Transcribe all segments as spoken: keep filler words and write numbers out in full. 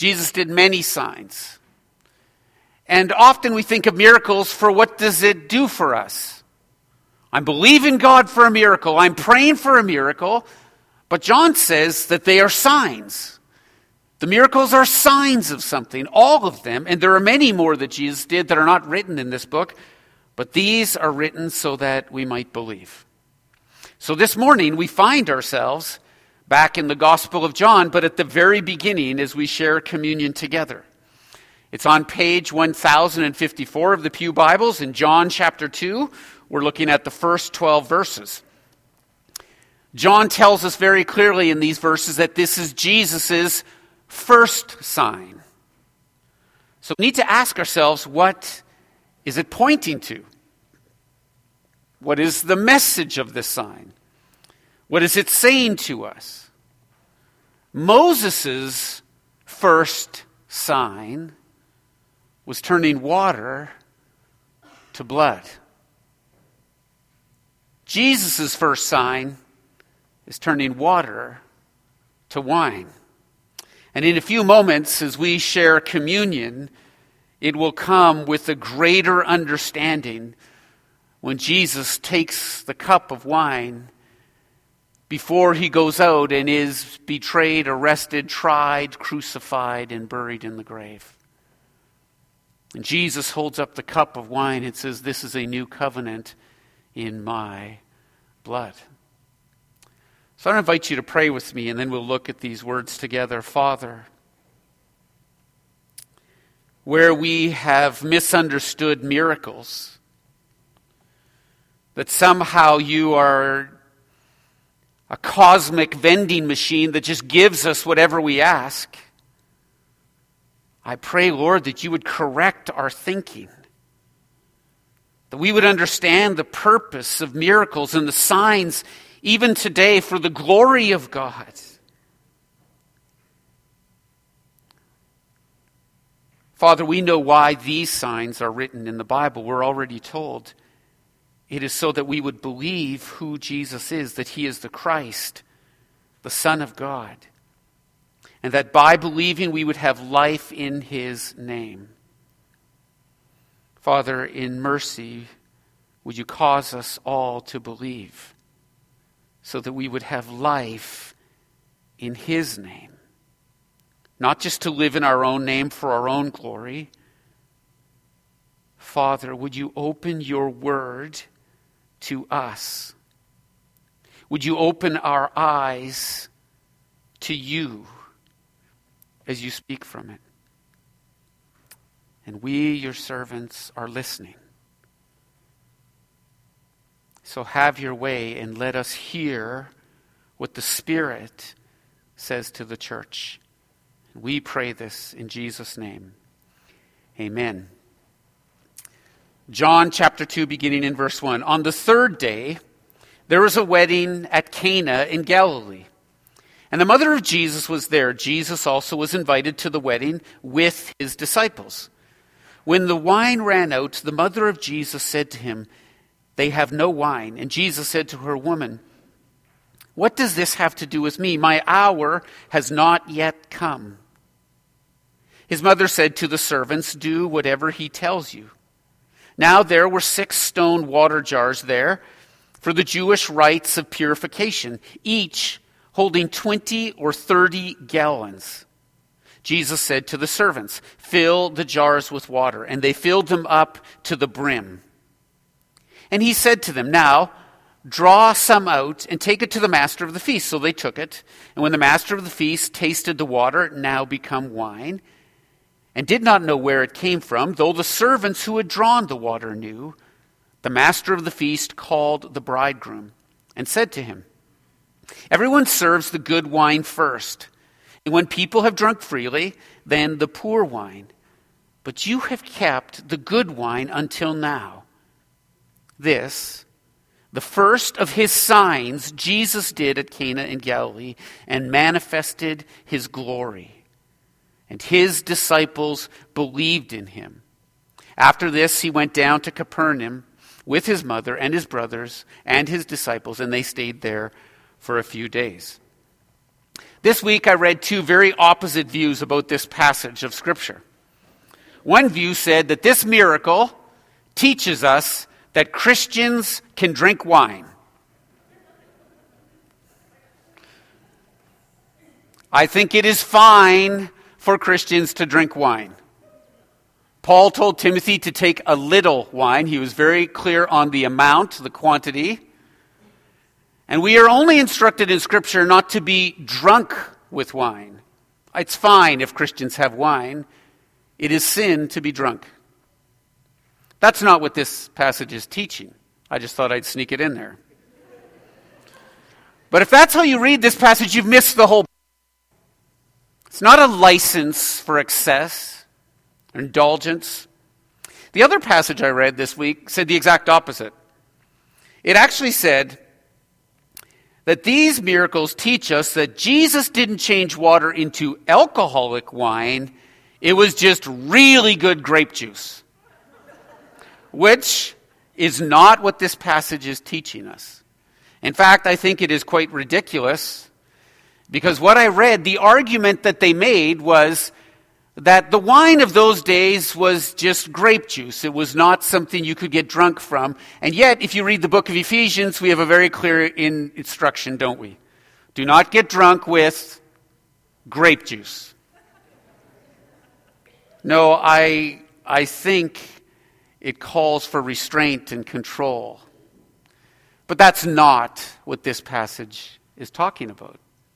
Jesus did many signs. And often we think of miracles for what does it do for us? I'm believing God for a miracle. I'm praying for a miracle. But John says that they are signs. The miracles are signs of something, all of them. And there are many more that Jesus did that are not written in this book. But these are written so that we might believe. So this morning we find ourselves back in the Gospel of John, but at the very beginning as we share communion together. It's on page one thousand fifty-four of the Pew Bibles in John chapter two. We're looking at the first twelve verses. John tells us very clearly in these verses that this is Jesus' first sign. So we need to ask ourselves, what is it pointing to? What is the message of this sign? What is it saying to us? Moses' first sign was turning water to blood. Jesus' first sign is turning water to wine. And in a few moments, as we share communion, it will come with a greater understanding when Jesus takes the cup of wine before he goes out and is betrayed, arrested, tried, crucified, and buried in the grave. And Jesus holds up the cup of wine and says, "This is a new covenant in my blood." So I invite you to pray with me, and then we'll look at these words together. Father, where we have misunderstood miracles, that somehow you are a cosmic vending machine that just gives us whatever we ask, I pray, Lord, that you would correct our thinking, that we would understand the purpose of miracles and the signs even today for the glory of God. Father, we know why these signs are written in the Bible. We're already told. It is so that we would believe who Jesus is, that he is the Christ, the Son of God, and that by believing we would have life in his name. Father, in mercy, would you cause us all to believe so that we would have life in his name, not just to live in our own name for our own glory. Father, would you open your word to us? Would you open our eyes to you as you speak from it? And we, your servants, are listening. So have your way and let us hear what the Spirit says to the church. We pray this in Jesus' name. Amen. John chapter two, beginning in verse one. On the third day, there was a wedding at Cana in Galilee. And the mother of Jesus was there. Jesus also was invited to the wedding with his disciples. When the wine ran out, the mother of Jesus said to him, "They have no wine." And Jesus said to her, "Woman, what does this have to do with me? My hour has not yet come." His mother said to the servants, "Do whatever he tells you." Now there were six stone water jars there for the Jewish rites of purification, each holding twenty or thirty gallons. Jesus said to the servants, "Fill the jars with water." And they filled them up to the brim. And he said to them, "Now draw some out and take it to the master of the feast." So they took it. And when the master of the feast tasted the water, now become wine, and did not know where it came from, though the servants who had drawn the water knew, the master of the feast called the bridegroom and said to him, "Everyone serves the good wine first, and when people have drunk freely, then the poor wine. But you have kept the good wine until now." This, the first of his signs, Jesus did at Cana in Galilee and manifested his glory. And his disciples believed in him. After this, he went down to Capernaum with his mother and his brothers and his disciples, and they stayed there for a few days. This week I read two very opposite views about this passage of Scripture. One view said that this miracle teaches us that Christians can drink wine. I think it is fine for Christians to drink wine. Paul told Timothy to take a little wine. He was very clear on the amount, the quantity. And we are only instructed in Scripture not to be drunk with wine. It's fine if Christians have wine. It is sin to be drunk. That's not what this passage is teaching. I just thought I'd sneak it in there. But if that's how you read this passage, you've missed the whole. It's not a license for excess, indulgence. The other passage I read this week said the exact opposite. It actually said that these miracles teach us that Jesus didn't change water into alcoholic wine. It was just really good grape juice, which is not what this passage is teaching us. In fact, I think it is quite ridiculous, because what I read, the argument that they made was that the wine of those days was just grape juice. It was not something you could get drunk from. And yet, if you read the book of Ephesians, we have a very clear in instruction, don't we? Do not get drunk with grape juice. No, I, I think it calls for restraint and control. But that's not what this passage is talking about.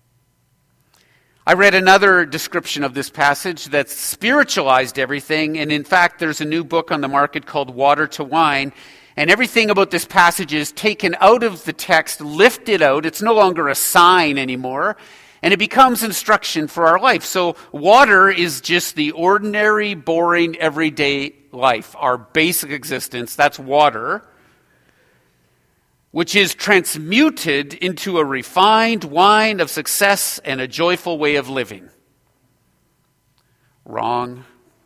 I read another description of this passage that spiritualized everything, and in fact, there's a new book on the market called Water to Wine, and everything about this passage is taken out of the text, lifted out. It's no longer a sign anymore, and it becomes instruction for our life. So water is just the ordinary, boring, everyday life, our basic existence. That's water, which is transmuted into a refined wine of success and a joyful way of living. Wrong.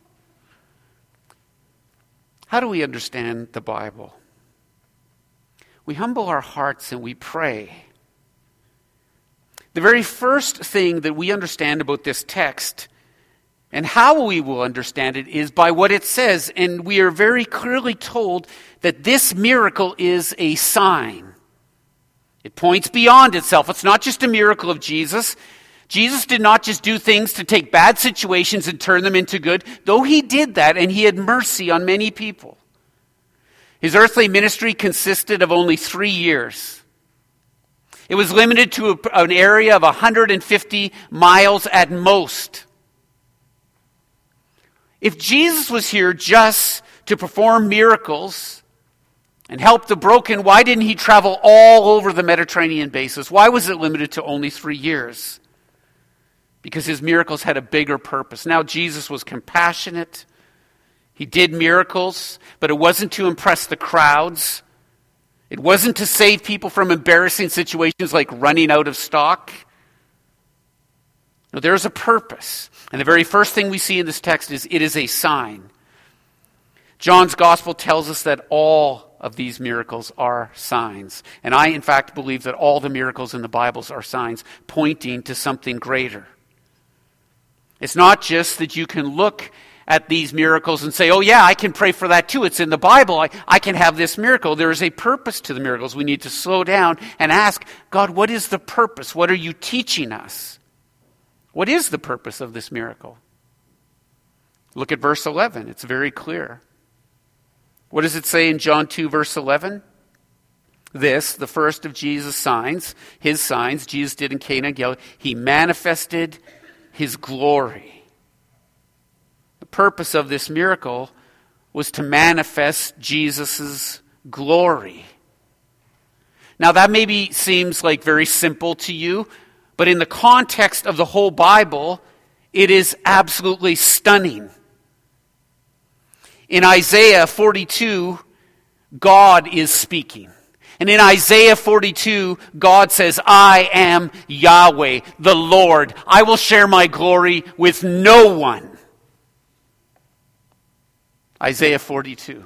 How do we understand the Bible? We humble our hearts and we pray. The very first thing that we understand about this text and how we will understand it is by what it says. And we are very clearly told that this miracle is a sign. It points beyond itself. It's not just a miracle of Jesus. Jesus did not just do things to take bad situations and turn them into good, though he did that and he had mercy on many people. His earthly ministry consisted of only three years. It was limited to a, an area of one hundred fifty miles at most. If Jesus was here just to perform miracles and help the broken, why didn't he travel all over the Mediterranean basin? Why was it limited to only three years? Because his miracles had a bigger purpose. Now, Jesus was compassionate. He did miracles, but it wasn't to impress the crowds. It wasn't to save people from embarrassing situations like running out of stock. No, there's a purpose. And the very first thing we see in this text is it is a sign. John's gospel tells us that all of these miracles are signs. And I, in fact, believe that all the miracles in the Bible are signs pointing to something greater. It's not just that you can look at these miracles and say, oh yeah, I can pray for that too. It's in the Bible. I, I can have this miracle. There is a purpose to the miracles. We need to slow down and ask, God, what is the purpose? What are you teaching us? What is the purpose of this miracle? Look at verse eleven. It's very clear. What does it say in John two, verse eleven? This, the first of Jesus' signs, his signs, Jesus did in Cana and Galilee, he manifested his glory. The purpose of this miracle was to manifest Jesus' glory. Now that maybe seems like very simple to you, but in the context of the whole Bible, it is absolutely stunning. In Isaiah forty-two, God is speaking. And in Isaiah forty-two, God says, I am Yahweh, the Lord. I will share my glory with no one. Isaiah forty-two.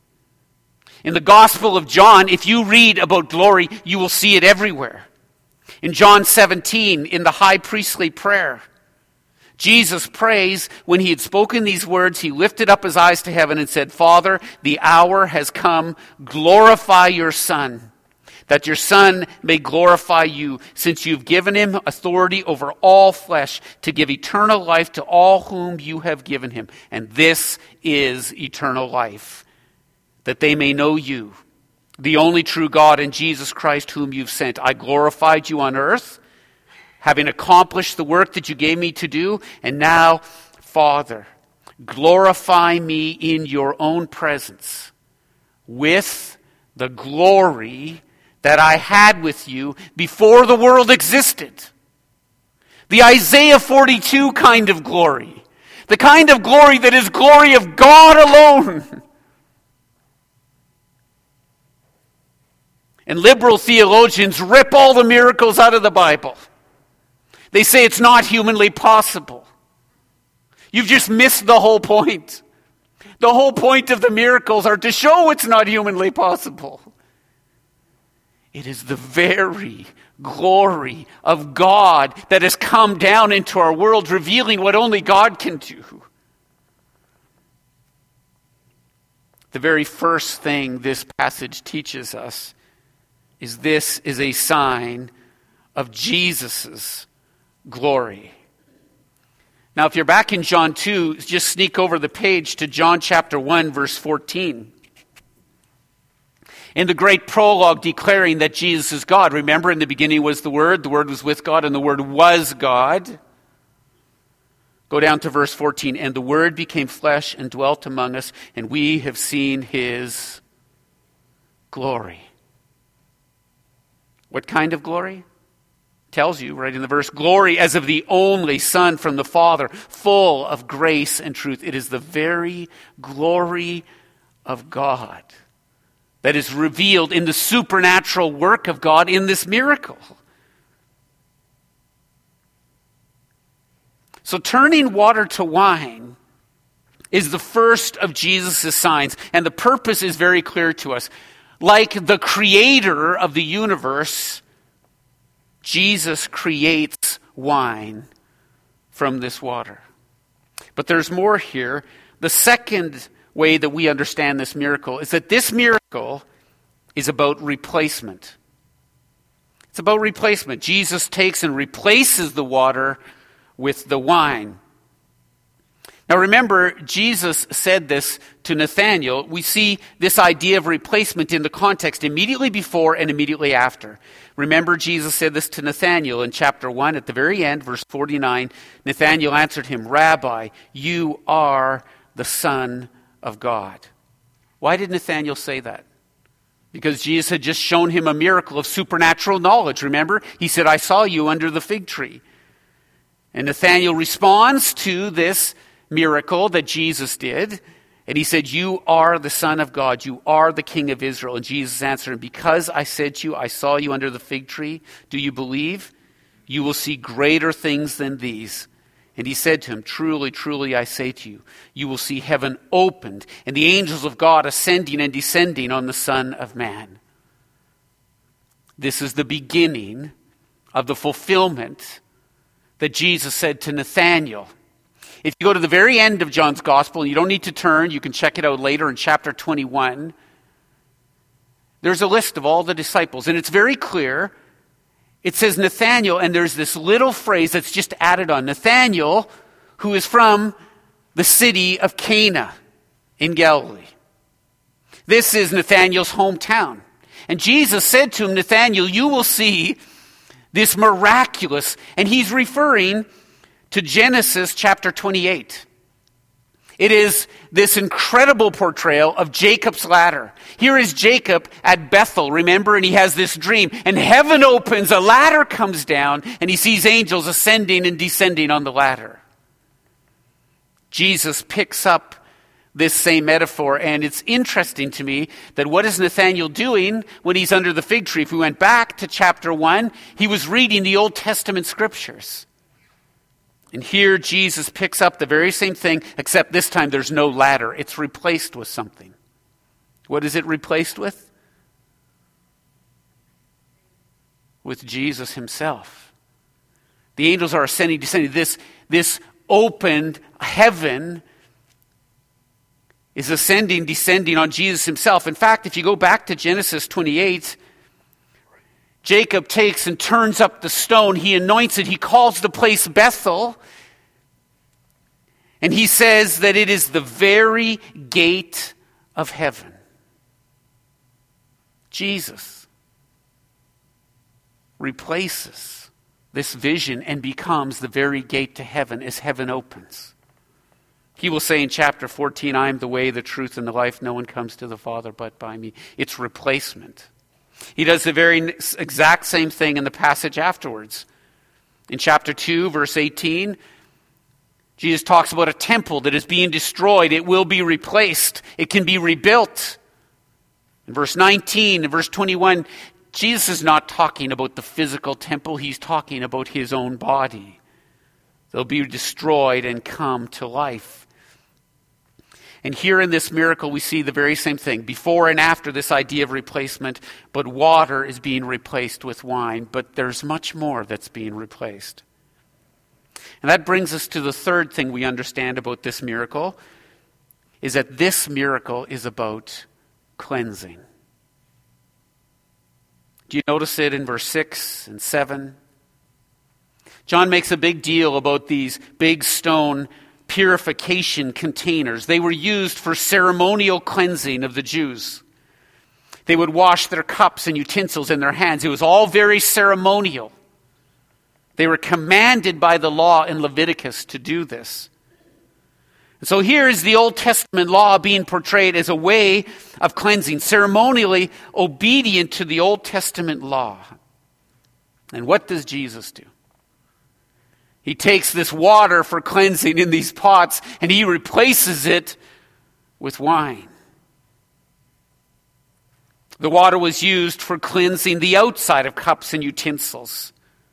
In the Gospel of John, if you read about glory, you will see it everywhere. In John seventeen, in the high priestly prayer, Jesus prays, when he had spoken these words, he lifted up his eyes to heaven and said, Father, the hour has come. Glorify your Son, that your Son may glorify you, since you've given him authority over all flesh to give eternal life to all whom you have given him. And this is eternal life, that they may know you, the only true God, and Jesus Christ whom you've sent. I glorified you on earth, having accomplished the work that you gave me to do. And now, Father, glorify me in your own presence with the glory that I had with you before the world existed. The Isaiah forty-two kind of glory. The kind of glory that is glory of God alone. And liberal theologians rip all the miracles out of the Bible. They say it's not humanly possible. You've just missed the whole point. The whole point of the miracles are to show it's not humanly possible. It is the very glory of God that has come down into our world, revealing what only God can do. The very first thing this passage teaches us is this is a sign of Jesus' glory. Now, if you're back in John two, just sneak over the page to John chapter one, verse fourteen. In the great prologue declaring that Jesus is God. Remember, in the beginning was the Word, the Word was with God, and the Word was God. Go down to verse fourteen. And the Word became flesh and dwelt among us, and we have seen his glory. What kind of glory? Tells you right in the verse, glory as of the only Son from the Father, full of grace and truth. It is the very glory of God that is revealed in the supernatural work of God in this miracle. So turning water to wine is the first of Jesus' signs, and the purpose is very clear to us. Like the creator of the universe, Jesus creates wine from this water. But there's more here. The second way that we understand this miracle is that this miracle is about replacement. It's about replacement. Jesus takes and replaces the water with the wine. Now remember, Jesus said this to Nathanael. We see this idea of replacement in the context immediately before and immediately after. Remember, Jesus said this to Nathanael in chapter one at the very end, verse forty-nine. Nathanael answered him, Rabbi, you are the Son of God. Why did Nathanael say that? Because Jesus had just shown him a miracle of supernatural knowledge. Remember, he said, I saw you under the fig tree. And Nathanael responds to this miracle that Jesus did. And he said, you are the Son of God. You are the King of Israel. And Jesus answered him, because I said to you, I saw you under the fig tree. Do you believe? You will see greater things than these. And he said to him, truly, truly, I say to you, you will see heaven opened and the angels of God ascending and descending on the Son of Man. This is the beginning of the fulfillment that Jesus said to Nathanael. If you go to the very end of John's Gospel, and you don't need to turn, you can check it out later in chapter twenty-one, there's a list of all the disciples, and it's very clear. It says Nathanael, and there's this little phrase that's just added on. Nathanael, who is from the city of Cana in Galilee. This is Nathanael's hometown. And Jesus said to him, Nathanael, you will see this miraculous, and he's referring to Genesis chapter twenty-eight. It is this incredible portrayal of Jacob's ladder. Here is Jacob at Bethel, remember, and he has this dream. And heaven opens, a ladder comes down, and he sees angels ascending and descending on the ladder. Jesus picks up this same metaphor, and it's interesting to me that what is Nathanael doing when he's under the fig tree? If we went back to chapter one, he was reading the Old Testament scriptures. And here Jesus picks up the very same thing, except this time there's no ladder. It's replaced with something. What is it replaced with? with Jesus himself. The angels are ascending, descending. This, this opened heaven is ascending, descending on Jesus himself. In fact, if you go back to Genesis twenty-eight, Jacob takes and turns up the stone. He anoints it. He calls the place Bethel. And he says that it is the very gate of heaven. Jesus replaces this vision and becomes the very gate to heaven as heaven opens. He will say in chapter fourteen, I am the way, the truth, and the life. No one comes to the Father but by me. It's replacement. He does the very exact same thing in the passage afterwards. In chapter two, verse eighteen, Jesus talks about a temple that is being destroyed. It will be replaced. It can be rebuilt. In verse nineteen and verse twenty-one, Jesus is not talking about the physical temple. He's talking about his own body. They'll be destroyed and come to life. And here in this miracle, we see the very same thing. Before and after this idea of replacement, but water is being replaced with wine. But there's much more that's being replaced. And that brings us to the third thing we understand about this miracle, is that this miracle is about cleansing. Do you notice it in verse six and seven? John makes a big deal about these big stone purification containers. They were used for ceremonial cleansing of the Jews. They would wash their cups and utensils in their hands. It was all very ceremonial. They were commanded by the law in Leviticus to do this. And so here is the Old Testament law being portrayed as a way of cleansing, ceremonially obedient to the Old Testament law. And what does Jesus do? He takes this water for cleansing in these pots and he replaces it with wine. The water was used for cleansing the outside of cups and utensils.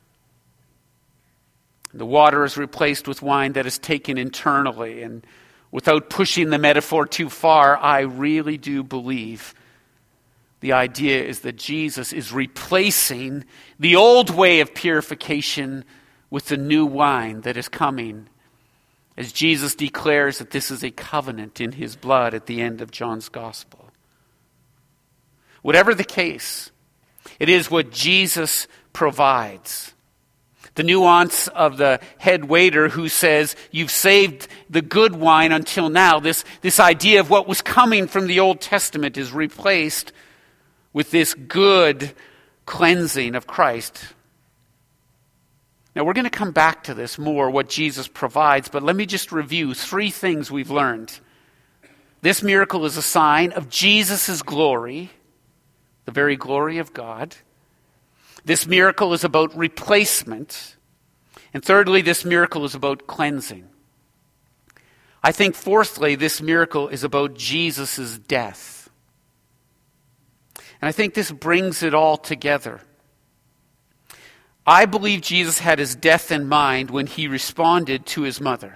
The water is replaced with wine that is taken internally. And without pushing the metaphor too far, I really do believe the idea is that Jesus is replacing the old way of purification with the new wine that is coming, as Jesus declares that this is a covenant in his blood at the end of John's gospel. Whatever the case, it is what Jesus provides. The nuance of the head waiter who says, you've saved the good wine until now. This, this idea of what was coming from the Old Testament is replaced with this good cleansing of Christ. Now we're going to come back to this more, what Jesus provides, but let me just review three things we've learned. This miracle is a sign of Jesus' glory, the very glory of God. This miracle is about replacement. And thirdly, this miracle is about cleansing. I think fourthly, this miracle is about Jesus' death. And I think this brings it all together. I believe Jesus had his death in mind when he responded to his mother.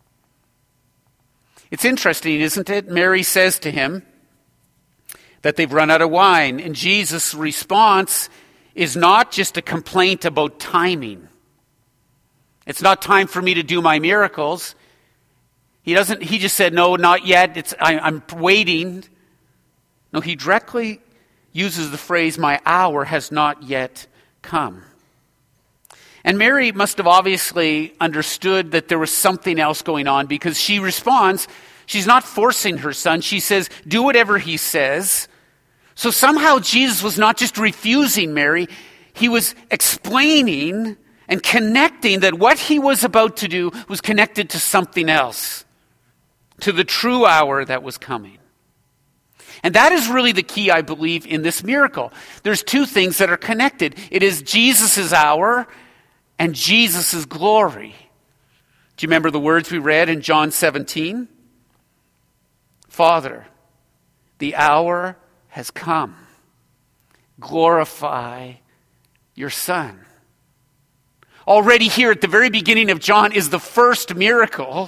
It's interesting, isn't it? Mary says to him that they've run out of wine. And Jesus' response is not just a complaint about timing. It's not time for me to do my miracles. He doesn't. He just said, no, not yet. It's, I, I'm waiting. No, he directly uses the phrase, my hour has not yet come. And Mary must have obviously understood that there was something else going on, because she responds, she's not forcing her son. She says, do whatever he says. So somehow Jesus was not just refusing Mary, he was explaining and connecting that what he was about to do was connected to something else, to the true hour that was coming. And that is really the key, I believe, in this miracle. There's two things that are connected. It is Jesus' hour and Jesus' glory. Do you remember the words we read in John seventeen? Father, the hour has come. Glorify your Son. Already here at the very beginning of John is the first miracle.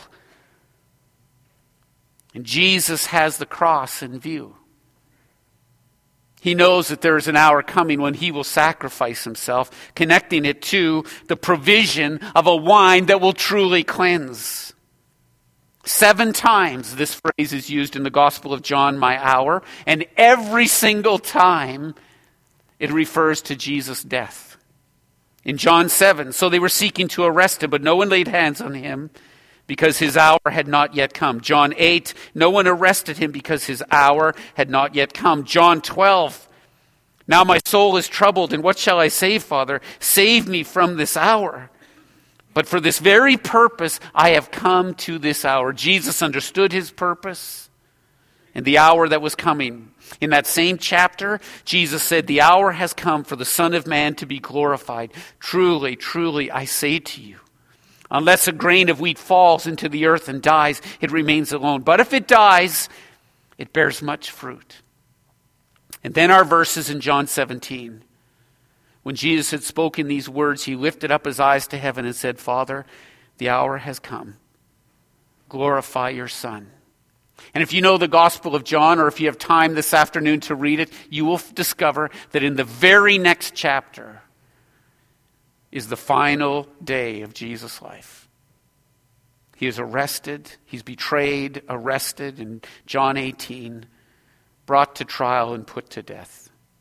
And Jesus has the cross in view. He knows that there is an hour coming when he will sacrifice himself, connecting it to the provision of a wine that will truly cleanse. Seven times this phrase is used in the Gospel of John, my hour, and every single time it refers to Jesus' death. In John seven, so they were seeking to arrest him, but no one laid hands on him because his hour had not yet come. John eight, no one arrested him because his hour had not yet come. John twelve, now my soul is troubled, and what shall I say, Father? Save me from this hour. But for this very purpose, I have come to this hour. Jesus understood his purpose and the hour that was coming. In that same chapter, Jesus said, the hour has come for the Son of Man to be glorified. Truly, truly, I say to you, unless a grain of wheat falls into the earth and dies, it remains alone. But if it dies, it bears much fruit. And then our verses in John seventeen. When Jesus had spoken these words, he lifted up his eyes to heaven and said, Father, the hour has come. Glorify your Son. And if you know the Gospel of John, or if you have time this afternoon to read it, you will discover that in the very next chapter is the final day of Jesus' life. He is arrested, he's betrayed, arrested in John eighteen, brought to trial and put to death.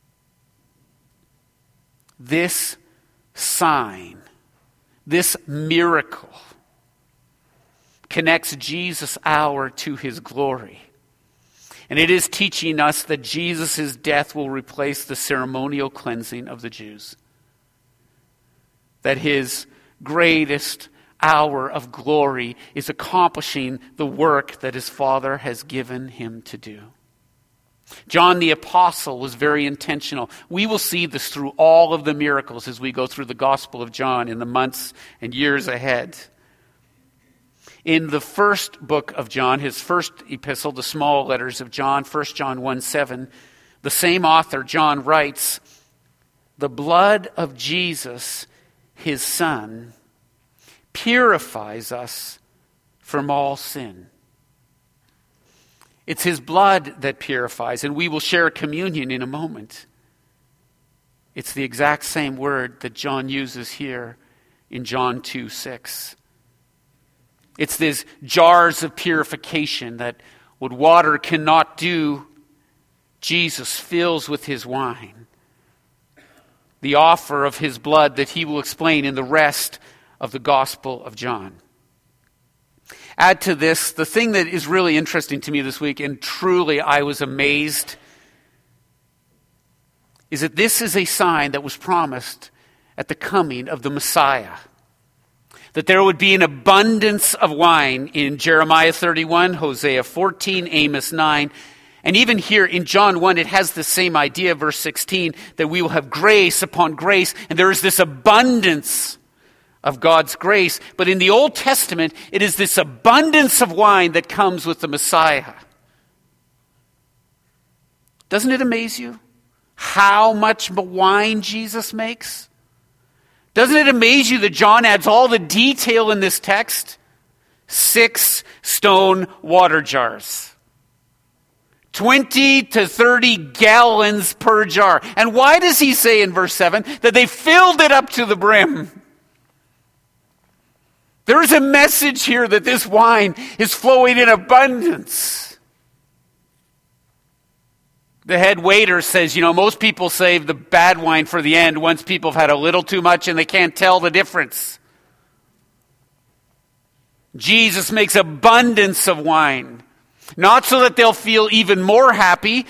This sign, this miracle, connects Jesus' hour to his glory. And it is teaching us that Jesus' death will replace the ceremonial cleansing of the Jews. That his greatest hour of glory is accomplishing the work that his Father has given him to do. John the Apostle was very intentional. We will see this through all of the miracles as we go through the Gospel of John in the months and years ahead. In the first book of John, his first epistle, the small letters of John, First John one seven, the same author, John, writes, the blood of Jesus, his Son, purifies us from all sin. It's his blood that purifies, and we will share communion in a moment. It's the exact same word that John uses here in John two six. It's these jars of purification that what water cannot do, Jesus fills with his wine. The offer of his blood that he will explain in the rest of the Gospel of John. Add to this, the thing that is really interesting to me this week, and truly I was amazed, is that this is a sign that was promised at the coming of the Messiah. That there would be an abundance of wine in Jeremiah thirty-one, Hosea fourteen, Amos nine, and even here in John one, it has the same idea, verse sixteen, that we will have grace upon grace, and there is this abundance of God's grace. But in the Old Testament, it is this abundance of wine that comes with the Messiah. Doesn't it amaze you how much wine Jesus makes? Doesn't it amaze you that John adds all the detail in this text? Six stone water jars. twenty to thirty gallons per jar. And why does he say in verse seven that they filled it up to the brim? There is a message here that this wine is flowing in abundance. The head waiter says, you know, most people save the bad wine for the end once people have had a little too much and they can't tell the difference. Jesus makes abundance of wine, not so that they'll feel even more happy.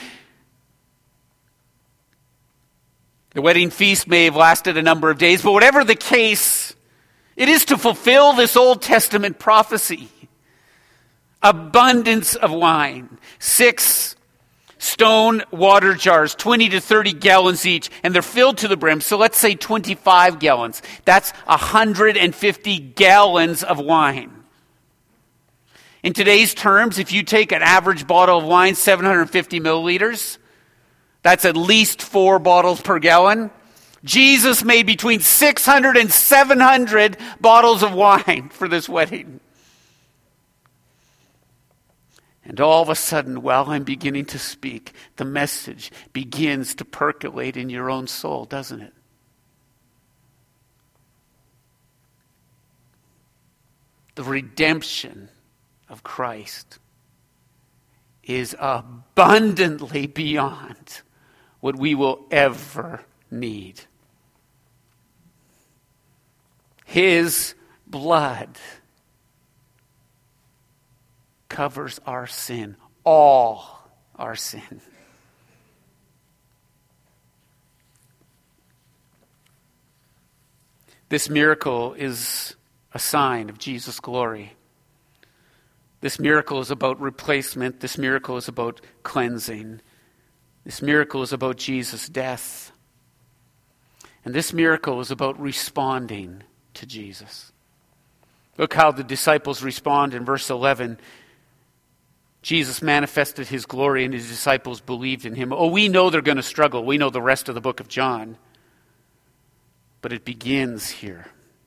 The wedding feast may have lasted a number of days, but whatever the case, it is to fulfill this Old Testament prophecy. Abundance of wine. Six stone water jars, twenty to thirty gallons each, and they're filled to the brim. So let's say twenty-five gallons. That's one hundred fifty gallons of wine. In today's terms, if you take an average bottle of wine, seven hundred fifty milliliters, that's at least four bottles per gallon. Jesus made between six hundred and seven hundred bottles of wine for this wedding. And all of a sudden, while I'm beginning to speak, the message begins to percolate in your own soul, doesn't it? The redemption of Christ is abundantly beyond what we will ever need. His blood covers our sin, all our sin. This miracle is a sign of Jesus' glory. This miracle is about replacement. This miracle is about cleansing. This miracle is about Jesus' death. And this miracle is about responding to Jesus. Look how the disciples respond in verse eleven. Jesus manifested his glory and his disciples believed in him. Oh, we know they're going to struggle. We know the rest of the book of John. But it begins here.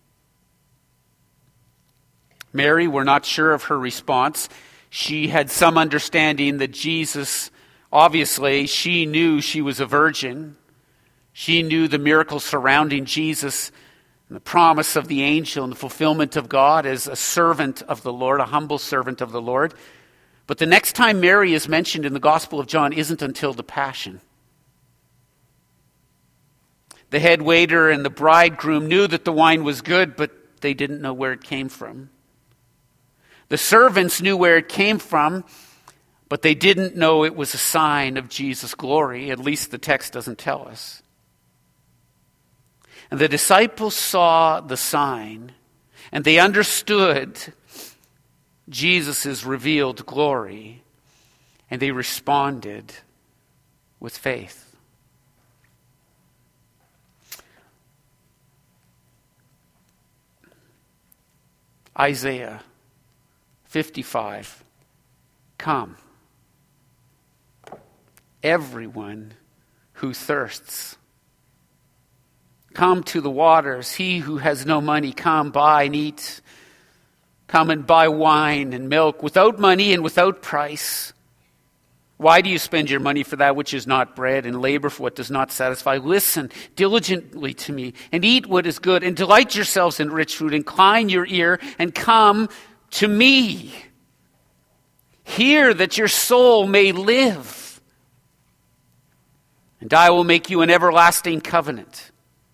Mary, we're not sure of her response. She had some understanding that Jesus, obviously, she knew she was a virgin. She knew the miracles surrounding Jesus and the promise of the angel and the fulfillment of God as a servant of the Lord, a humble servant of the Lord. But the next time Mary is mentioned in the Gospel of John isn't until the Passion. The head waiter and the bridegroom knew that the wine was good, but they didn't know where it came from. The servants knew where it came from, but they didn't know it was a sign of Jesus' glory. At least the text doesn't tell us. And the disciples saw the sign, and they understood Jesus' revealed glory, and they responded with faith. Isaiah fifty-five. Come, everyone who thirsts. Come to the waters. He who has no money, come buy and eat. Come and buy wine and milk without money and without price. Why do you spend your money for that which is not bread and labor for what does not satisfy? Listen diligently to me and eat what is good and delight yourselves in rich food. Incline your ear and come to me. Hear that your soul may live. And I will make you an everlasting covenant.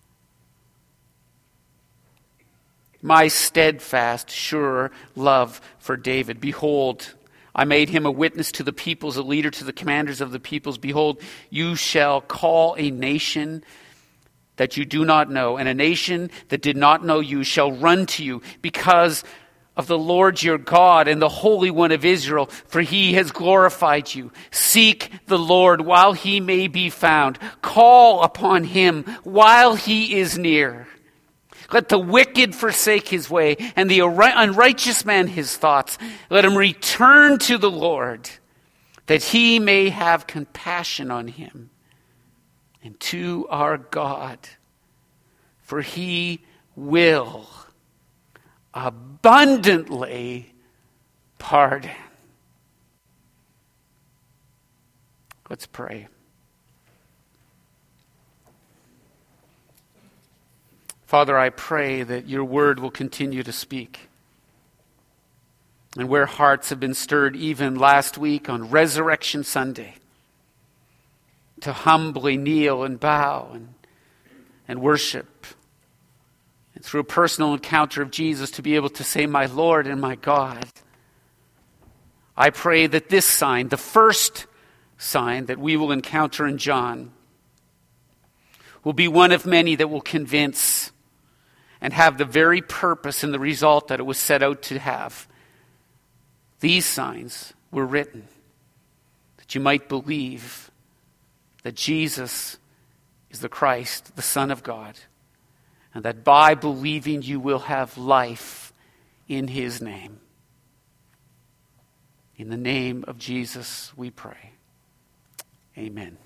My steadfast, sure love for David. Behold, I made him a witness to the peoples, a leader to the commanders of the peoples. Behold, you shall call a nation that you do not know, and a nation that did not know you shall run to you because of the Lord your God and the Holy One of Israel, for he has glorified you. Seek the Lord while he may be found. Call upon him while he is near. Let the wicked forsake his way, and the unrighteous man his thoughts. Let him return to the Lord, that he may have compassion on him, and to our God, for he will abundantly pardon. Let's pray. Father, I pray that your word will continue to speak. And where hearts have been stirred even last week on Resurrection Sunday, to humbly kneel and bow and, and worship, and through a personal encounter of Jesus to be able to say, my Lord and my God, I pray that this sign, the first sign that we will encounter in John, will be one of many that will convince and have the very purpose and the result that it was set out to have. These signs were written that you might believe that Jesus is the Christ, the Son of God, and that by believing you will have life in his name. In the name of Jesus we pray. Amen.